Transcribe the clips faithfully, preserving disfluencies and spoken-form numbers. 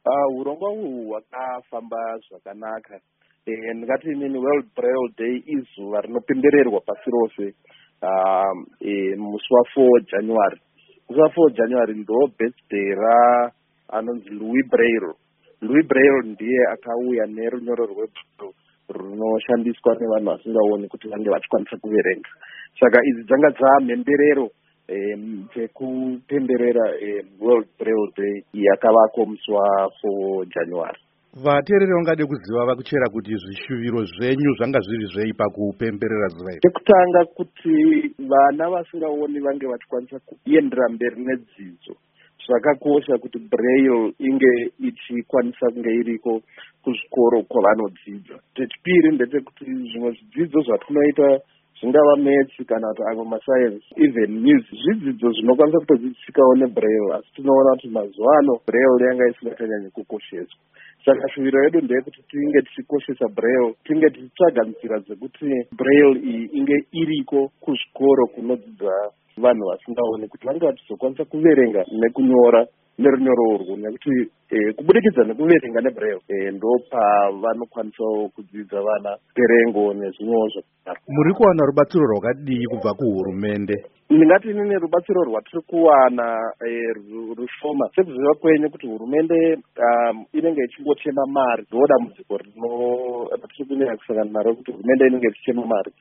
Uh, urongwa uhu hwakafamba zvakanaka. E, ndingati inini World Braille Day izuva rinopembererwa pasi rose uh, e, musi wa4 January. Musi wa4 January ndo birthday ra anonzi Louis Braille. Louis Braille ndiye akauya nerunyoro rweBraille runoshandiswa nevanhu vasingaoni kuti vange vachikwanisa kuverenga. Saka idzi dzanga dzamhemberero dzekupemberera World Braille Day yakavako musi wa4 January. Vateereri vangade kuziva vakuchera kuti zvishuviro zvenyu zvanga zviri zvei pakupemberera zuva iri. Chekutanga kuti vana vasingaoni vange vachikwanisa kuendera mberi nedzidzo. Zvakakosha kuti Braille inge ichikwanisa kunge iriko kuzvikoro kwavanodzidza. Chechipiri ndechekuti zvimwe zvidzidzo zvatinoita zvingava maths kana kuti amwe masayensi, even music, zvidzidzo zvinokwanisa kutodzidzisikawo neBraille, asi tinoona kuti mazuva ano Braille yanga isingatanyanyi kukosheswa. Saka shuviro yedu ndeyekuti tinge tichikoshesa Braille, tinge tichitsvaga nzira dzekuti Braille iyi inge iriko kuzvikoro kunodzidza vanhu vasingaoni kuti vange vachizokwanisa kuverenga nekunyora nerunyoro urwu, nekuti e, kubudikidza nekuverenga neBraille e, ndo pavanokwanisawo kudzidza vana perengo nezvimwewo zvakadaro. Muri kuwana rubatsiro rwakadii kubva kuhurumende? Ndingati inini rubatsiro rwatiri kuwana e, rushoma. Sekuziva kwenyu kuti hurumende um, inenge ichingochema mari, ndo dambudziko ratiri kunyanya kusangana naro, kuti hurumende inenge ichichema mari,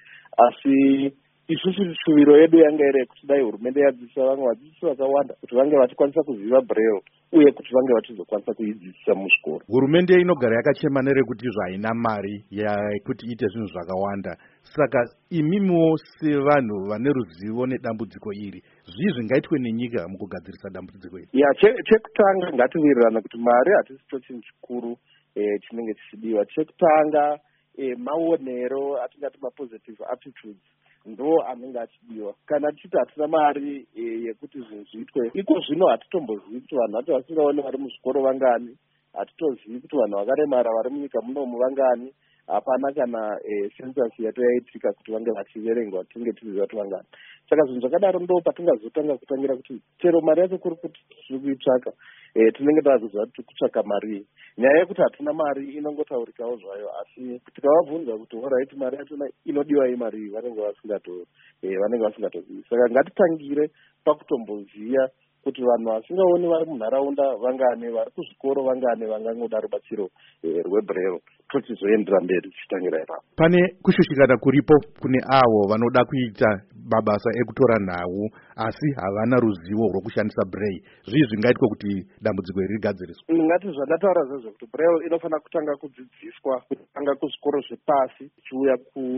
asi isusu shuviro yedu yanga iri kuti dai hurumende yadzidzisa vamwe vadzidzisi vakawanda kuti vange vachikwanisa kuziva Braille uye kuti vange vachizokwanisa kuidzidzisa muzvikoro. Hurumende inogara yakachema nerekuti zvaina mari yekuti iite zvinhu zvakawanda. Saka imimiwo sevanhu vane ruzivo nedambudziko iri, zvii zvingaitwe nenyika mukugadzirisa dambudziko iri? Ya, chekutanga che ngatiwirirana kuti mari hatisicho chinhu chikuru eh, chinenge chichidiwa. Chekutanga eh, maonero atingati mapositive attitudes ndo anenge achidiwa. Kana tichiti hatina mari e, yekuti zvinhu zviitwe, iko zvino hatitombozivi kuti vanhu vacho vasingaoni vari muzvikoro vangani, hatitozivi kuti vanhu vakaremara vari munyika munomu vangani, hapana kana e, census yato yaitika kuti vange vachiverengwa tinge tiziva kuti vangani. Saka zvinhu zvakadaro ndo patingazotanga kutangira kuti chero mari yacho kuri kuti tiri kuitsvaka, e, tinenge tavakuziva kuti kutsvaka mari. Nyaya yekuti hatina mari inongotaurikawo zvayo, asi tikavabvunza kuti alright mari yacho inodiwa imari, vanenge vasingato e, vanenge vasingatozivi. Saka ngatitangire pakutomboziya kuti vanhu vasingaoni vari munharaunda vangane, vari kuzvikoro vangane, vangangoda rubatsiro e, rweBraille, tochizoendera mberi tichitangira ipapo. Pane kushushikana kuripo kune avo vanoda kuita mabasa ekutora nhau asi havana ruzivo rwokushandisa Braille. Zvii zvingaitwa kuti dambudziko iri rigadziriswe? Ndingati zvandataura zvezvo kuti Braille inofanira kutanga kudzidziswa kutanga kuzvikoro zvepasi chiuya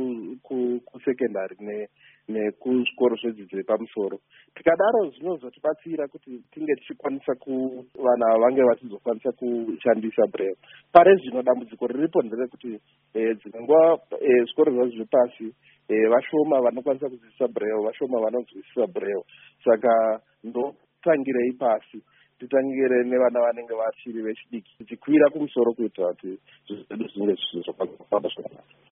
kusekendari ne nekuzvikoro zvedzidzo yepamusoro. Tikadaro zvinozotibatsira kuti tinge tichikwanisa ku vana vange vachizokwanisa kushandisa Braille. Pare zvino dambudziko riripo nderekuti e, dzinenguva e, zvikoro zvazvo zvepasi e, vashoma vanokwanisa kudzidzisa Braille, vashoma vanonzwisisa Braille. Saka ndotangirei pasi, titangire nevana vanenge vachiri vechidiki, tichikwira kumusoro kuitira kuti zvinhu zvinge zvichizokwanisa kufamba zvakanaka.